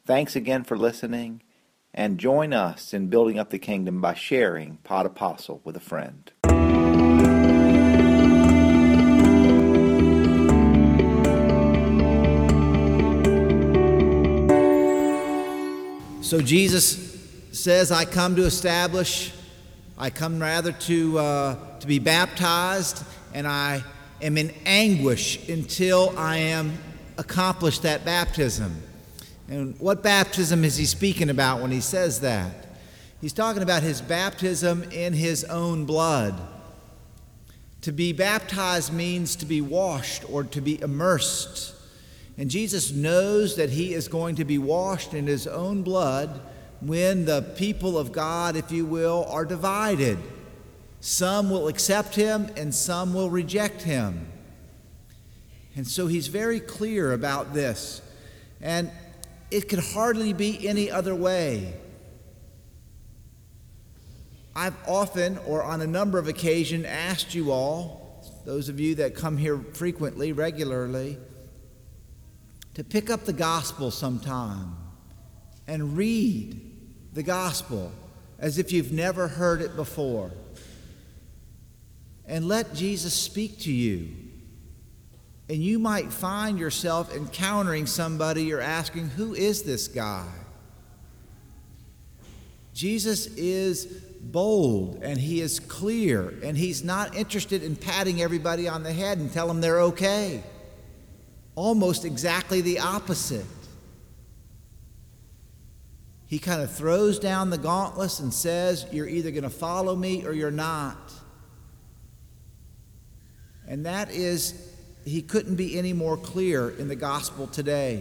Thanks again for listening, and join us in building up the kingdom by sharing Pod Apostle with a friend. So Jesus says, I come to establish, I come rather to be baptized, and I am in anguish until I am accomplished that baptism. And what baptism is he speaking about when he says that? He's talking about his baptism in his own blood. To be baptized means to be washed or to be immersed. And Jesus knows that he is going to be washed in his own blood when the people of God, if you will, are divided. Some will accept him and some will reject him. And so he's very clear about this. And it could hardly be any other way. I've often, or on a number of occasions, asked you all, those of you that come here frequently, regularly, to pick up the gospel sometime and read the gospel as if you've never heard it before. And let Jesus speak to you. And you might find yourself encountering somebody you're asking, who is this guy? Jesus is bold and he is clear, and he's not interested in patting everybody on the head and tell them they're okay. Almost exactly the opposite. He kind of throws down the gauntlets and says, you're either going to follow me or you're not. And that is, he couldn't be any more clear in the gospel today.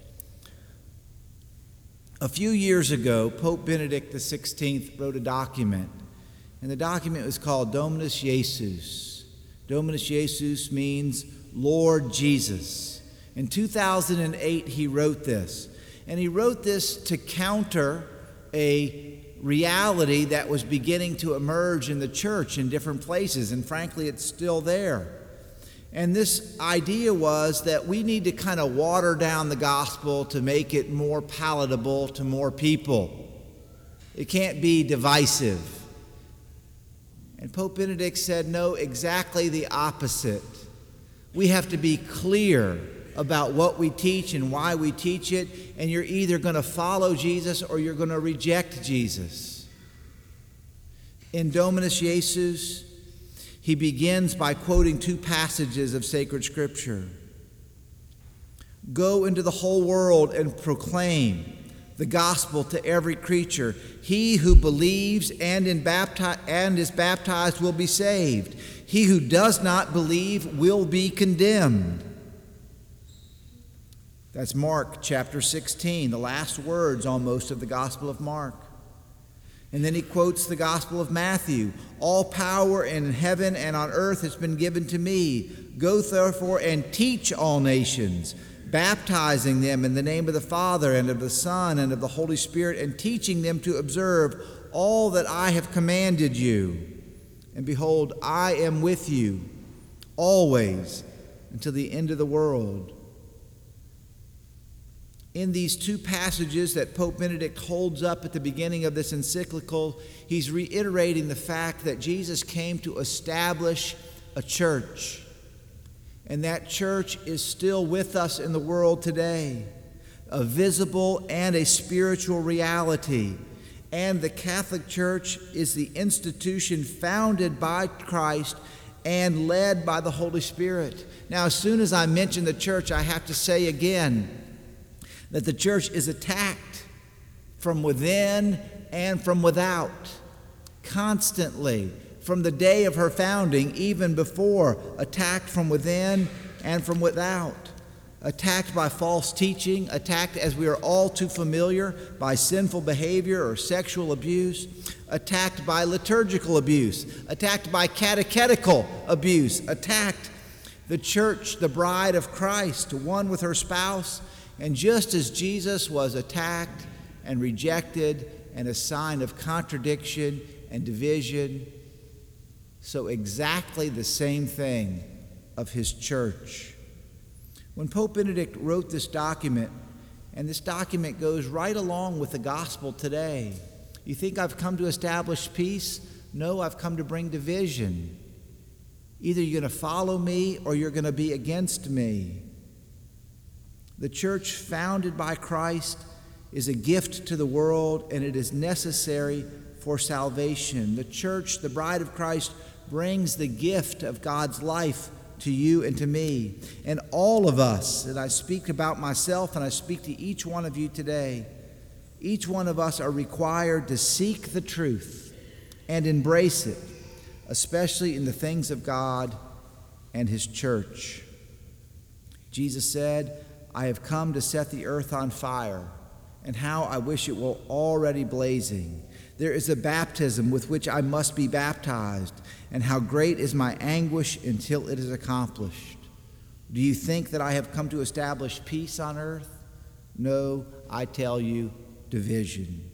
A few years ago, Pope Benedict XVI wrote a document, and the document was called Dominus Jesus. Dominus Jesus means Lord Jesus. In 2008, he wrote this, and he wrote this to counter a reality that was beginning to emerge in the church in different places, and frankly, it's still there. And this idea was that we need to kind of water down the gospel to make it more palatable to more people. It can't be divisive. And Pope Benedict said, no, exactly the opposite. We have to be clear about what we teach and why we teach it, and you're either going to follow Jesus or you're going to reject Jesus. In Dominus Jesus, he begins by quoting two passages of sacred scripture. Go into the whole world and proclaim the gospel to every creature. He who believes and is baptized will be saved. He who does not believe will be condemned. That's Mark chapter 16, the last words almost of the Gospel of Mark. And then he quotes the Gospel of Matthew. All power in heaven and on earth has been given to me. Go therefore and teach all nations, baptizing them in the name of the Father and of the Son and of the Holy Spirit, and teaching them to observe all that I have commanded you. And behold, I am with you always until the end of the world. In these two passages that Pope Benedict holds up at the beginning of this encyclical, he's reiterating the fact that Jesus came to establish a church. And that church is still with us in the world today, a visible and a spiritual reality. And the Catholic Church is the institution founded by Christ and led by the Holy Spirit. Now, as soon as I mention the church, I have to say again, that the church is attacked from within and from without, constantly, from the day of her founding, even before, attacked from within and from without, attacked by false teaching, attacked, as we are all too familiar, by sinful behavior or sexual abuse, attacked by liturgical abuse, attacked by catechetical abuse, attacked the church, the bride of Christ, one with her spouse. And just as Jesus was attacked and rejected and a sign of contradiction and division, so exactly the same thing of his church. When Pope Benedict wrote this document And this document goes right along with the gospel today. You think I've come to establish peace? No, I've come to bring division. Either you're going to follow me or you're going to be against me. The church founded by Christ is a gift to the world, and it is necessary for salvation. The church, the bride of Christ, brings the gift of God's life to you and to me. And all of us, and I speak about myself and I speak to each one of you today, each one of us are required to seek the truth and embrace it, especially in the things of God and His church. Jesus said, I have come to set the earth on fire, and how I wish it were already blazing. There is a baptism with which I must be baptized, and how great is my anguish until it is accomplished. Do you think that I have come to establish peace on earth? No, I tell you, division.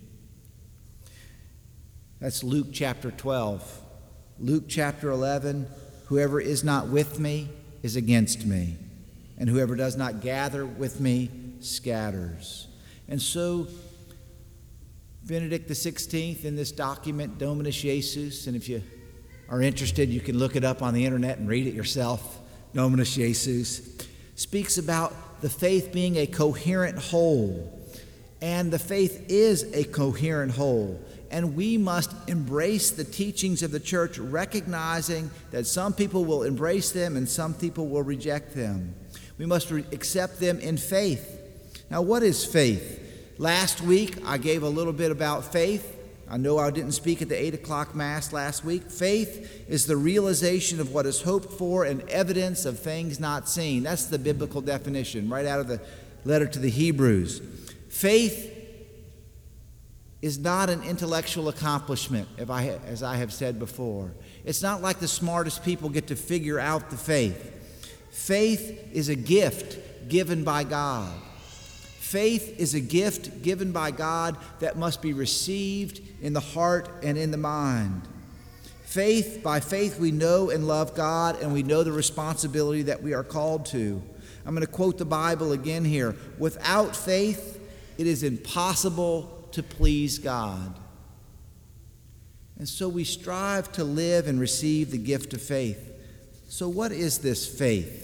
That's Luke chapter 12. Luke chapter 11, whoever is not with me is against me, and whoever does not gather with me scatters. And so Benedict XVI in this document, Dominus Jesus, and if you are interested, you can look it up on the internet and read it yourself, Dominus Jesus, speaks about the faith being a coherent whole. And the faith is a coherent whole. And we must embrace the teachings of the church, recognizing that some people will embrace them and some people will reject them. We must accept them in faith. Now, what is faith? Last week, I gave a little bit about faith. I know I didn't speak at the 8 o'clock Mass last week. Faith is the realization of what is hoped for and evidence of things not seen. That's the biblical definition, right out of the letter to the Hebrews. Faith is not an intellectual accomplishment, as I have said before. It's not like the smartest people get to figure out the faith. Faith is a gift given by God. Faith is a gift given by God that must be received in the heart and in the mind. By faith we know and love God, and we know the responsibility that we are called to. I'm going to quote the Bible again here. Without faith, it is impossible to please God. And so we strive to live and receive the gift of faith. So what is this faith?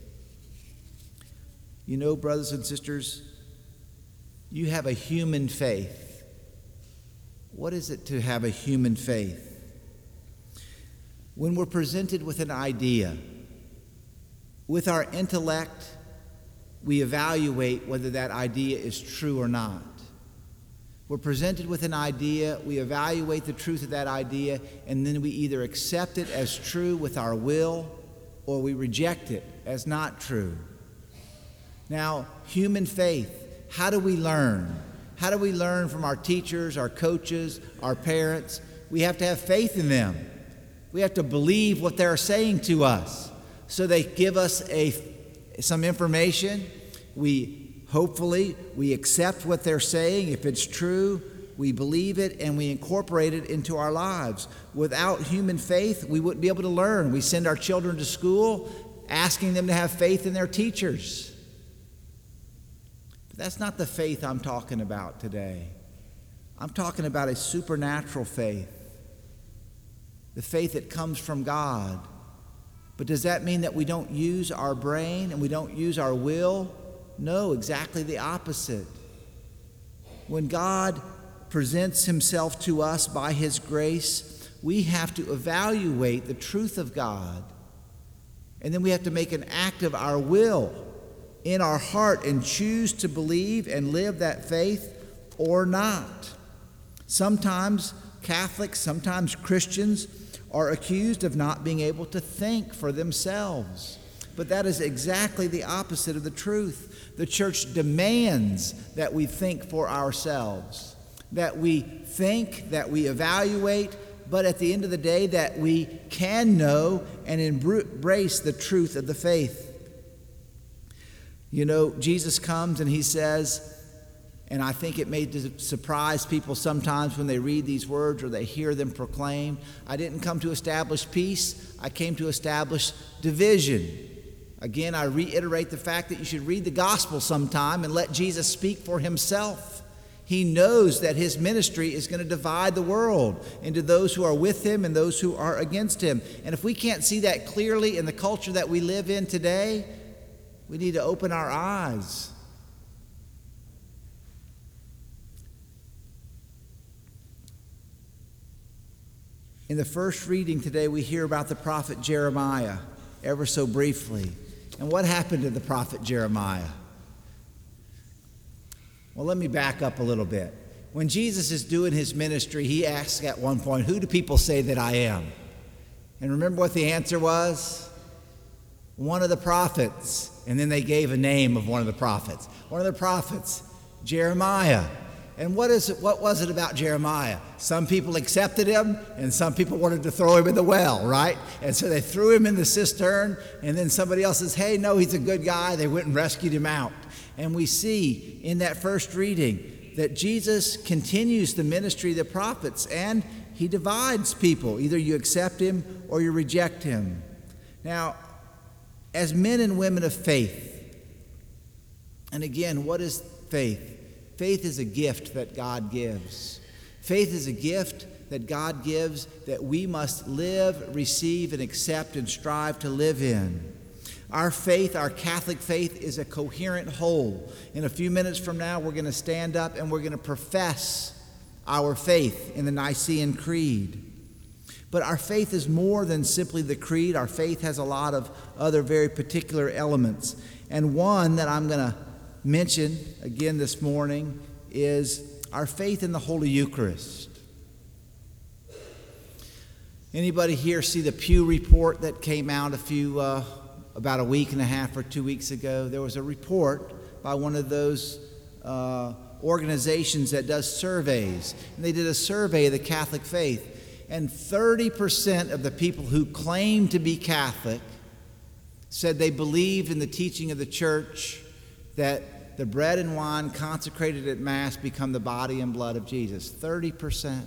You know, brothers and sisters, you have a human faith. What is it to have a human faith? When we're presented with an idea, with our intellect, we evaluate whether that idea is true or not. We're presented with an idea, we evaluate the truth of that idea, and then we either accept it as true with our will or we reject it as not true. Now, human faith. How do we learn? How do we learn from our teachers, our coaches, our parents? We have to have faith in them. We have to believe what they're saying to us. So they give us some information. We accept what they're saying. If it's true, we believe it and we incorporate it into our lives. Without human faith, we wouldn't be able to learn. We send our children to school asking them to have faith in their teachers. That's not the faith I'm talking about today. I'm talking about a supernatural faith, the faith that comes from God. But does that mean that we don't use our brain and we don't use our will? No, exactly the opposite. When God presents Himself to us by His grace, we have to evaluate the truth of God. And then we have to make an act of our will in our heart and choose to believe and live that faith or not. Sometimes Catholics, sometimes Christians are accused of not being able to think for themselves. But that is exactly the opposite of the truth. The church demands that we think for ourselves, that we think, that we evaluate, but at the end of the day, that we can know and embrace the truth of the faith. You know, Jesus comes and He says, and I think it may surprise people sometimes when they read these words or they hear them proclaimed, I didn't come to establish peace, I came to establish division. Again, I reiterate the fact that you should read the gospel sometime and let Jesus speak for himself. He knows that his ministry is going to divide the world into those who are with him and those who are against him. And if we can't see that clearly in the culture that we live in today, we need to open our eyes. In the first reading today, we hear about the prophet Jeremiah, ever so briefly. And what happened to the prophet Jeremiah? Well, let me back up a little bit. When Jesus is doing his ministry, he asks at one point, "Who do people say that I am?" And remember what the answer was? One of the prophets. And then they gave a name of one of the prophets. One of the prophets, Jeremiah. And what was it about Jeremiah? Some people accepted him, and some people wanted to throw him in the well, right? And so they threw him in the cistern, and then somebody else says, "Hey, no, he's a good guy." They went and rescued him out. And we see in that first reading that Jesus continues the ministry of the prophets, and he divides people. Either you accept him or you reject him. Now, as men and women of faith, and again, what is faith? Faith is a gift that God gives. Faith is a gift that God gives that we must live, receive, and accept and strive to live in. Our faith, our Catholic faith, is a coherent whole. In a few minutes from now, we're going to stand up and we're going to profess our faith in the Nicene Creed. But our faith is more than simply the creed. Our faith has a lot of other very particular elements. And one that I'm going to mention again this morning is our faith in the Holy Eucharist. Anybody here see the Pew report that came out about a week and a half or 2 weeks ago? There was a report by one of those organizations that does surveys. And they did a survey of the Catholic faith. And 30% of the people who claim to be Catholic said they believed in the teaching of the church that the bread and wine consecrated at Mass become the body and blood of Jesus. 30%.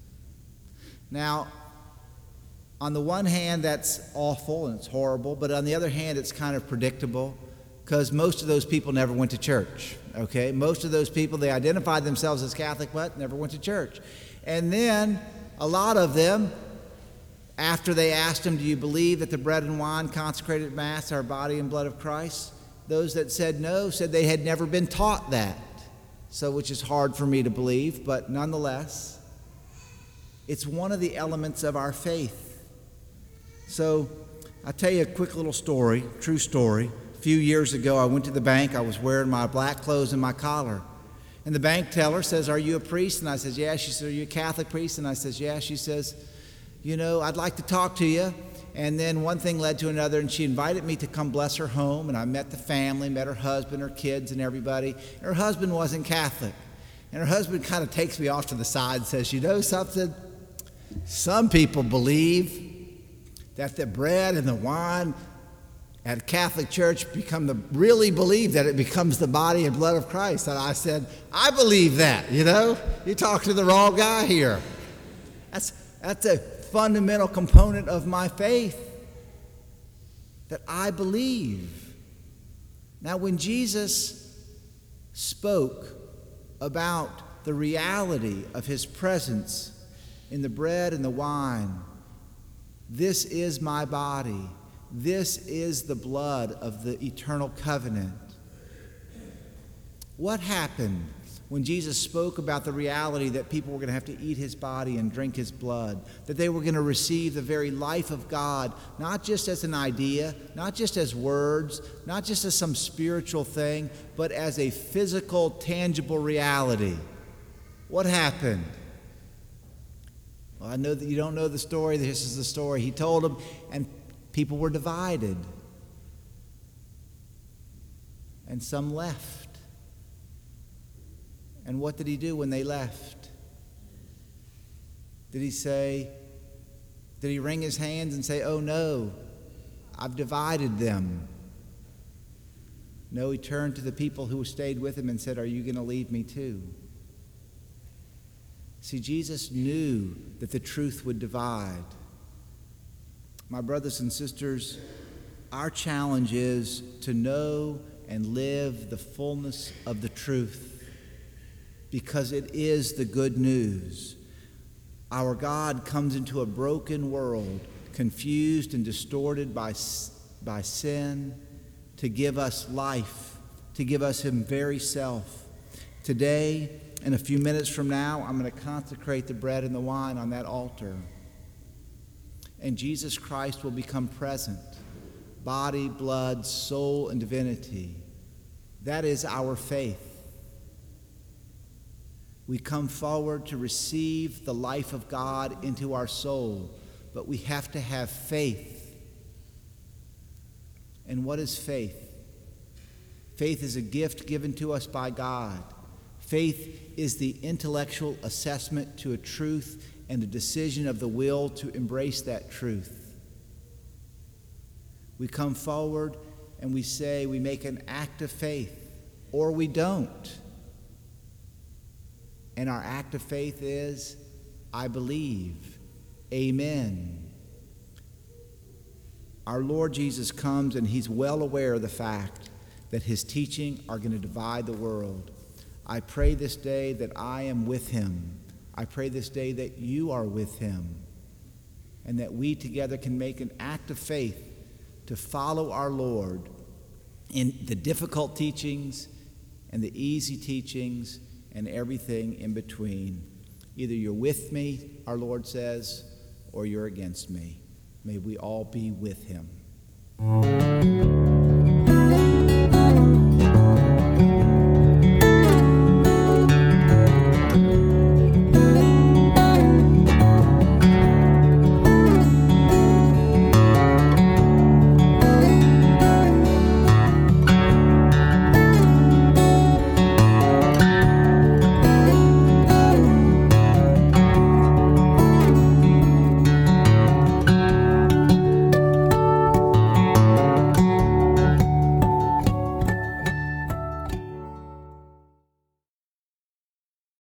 Now, on the one hand, that's awful and it's horrible, but on the other hand, it's kind of predictable because most of those people never went to church, okay? Most of those people, they identified themselves as Catholic, but never went to church. And then a lot of them, after they asked them, "Do you believe that the bread and wine consecrated at Mass are body and blood of Christ?" Those that said no said they had never been taught that. So, which is hard for me to believe, but nonetheless, it's one of the elements of our faith. So, I'll tell you a quick little story, true story. A few years ago, I went to the bank. I was wearing my black clothes and my collar. And the bank teller says, "Are you a priest?" And I says, "Yeah." She said, "Are you a Catholic priest?" And I says, "Yeah." She says, "I'd like to talk to you." And then one thing led to another, and she invited me to come bless her home. And I met the family, met her husband, her kids, and everybody. And her husband wasn't Catholic. And her husband kind of takes me off to the side and says, "You know something? Some people believe that the bread and the wine at a Catholic church really believe that it becomes the body and blood of Christ." And I said, "I believe that, You're talking to the wrong guy here." That's a fundamental component of my faith, that I believe. Now, when Jesus spoke about the reality of his presence in the bread and the wine, "This is my body. This is the blood of the eternal covenant." What happened when Jesus spoke about the reality that people were going to have to eat his body and drink his blood, that they were going to receive the very life of God, not just as an idea, not just as words, not just as some spiritual thing, but as a physical, tangible reality? What happened? Well, I know that you don't know the story. This is the story. He told them, and people were divided. And some left. And what did he do when they left? Did he wring his hands and say, "Oh no, I've divided them"? No, he turned to the people who stayed with him and said, "Are you going to leave me too?" See, Jesus knew that the truth would divide. My brothers and sisters, Our challenge is to know and live the fullness of the truth, because it is the good news. Our God comes into a broken world, confused and distorted by sin, to give us life, to give us Him very self. Today, in a few minutes from now, I'm going to consecrate the bread and the wine on that altar. And Jesus Christ will become present, body, blood, soul, and divinity. That is our faith. We come forward to receive the life of God into our soul, but we have to have faith. And what is faith? Faith is a gift given to us by God. Faith is the intellectual assessment to a truth and a decision of the will to embrace that truth. We come forward and we say, we make an act of faith, or we don't. And our act of faith is, I believe. Amen. Our Lord Jesus comes, and He's well aware of the fact that His teaching are going to divide the world. I pray this day that I am with Him. I pray this day that you are with Him, and that we together can make an act of faith to follow our Lord in the difficult teachings and the easy teachings and everything in between. Either you're with me, our Lord says, or you're against me. May we all be with Him.